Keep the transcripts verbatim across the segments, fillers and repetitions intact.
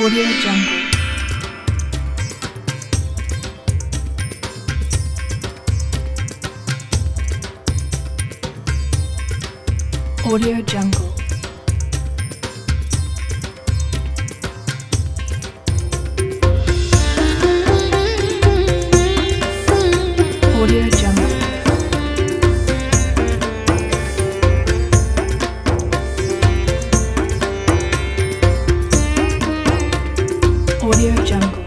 Audio Jungle. Audio Jungle. Audio Jungle. Audio Jungle.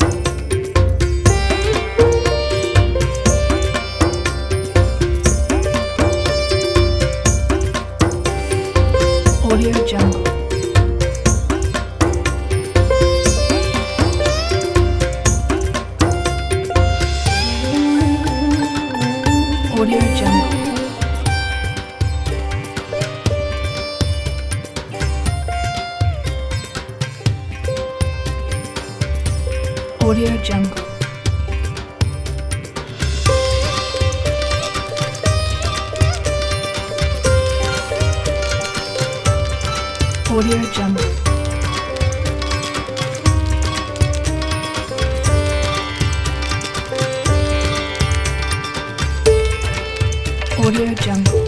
Audio Jungle. Audio Jungle. Audio Jungle. Audio Jungle. Audio Jungle.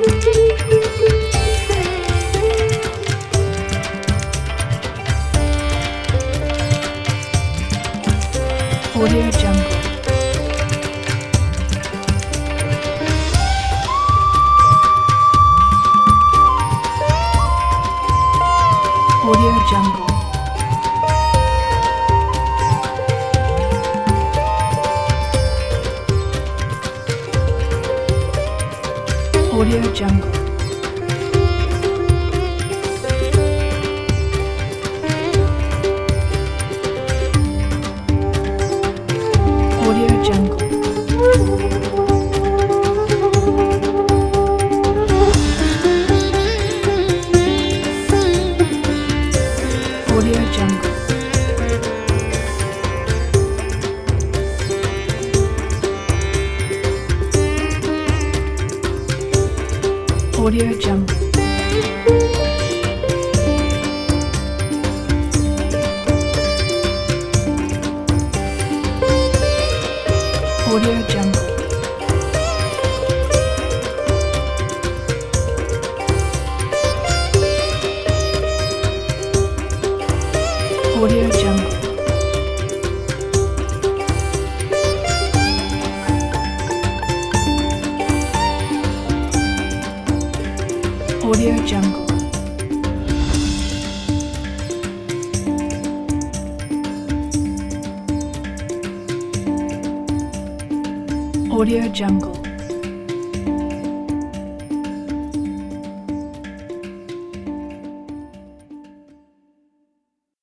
Audio Jungle. Audio Jungle. Audio Jungle. Audio Jungle. Audio Jungle. Audio Jungle. Audio Jungle. Audio Jungle. Audio Jungle. Audio Jungle.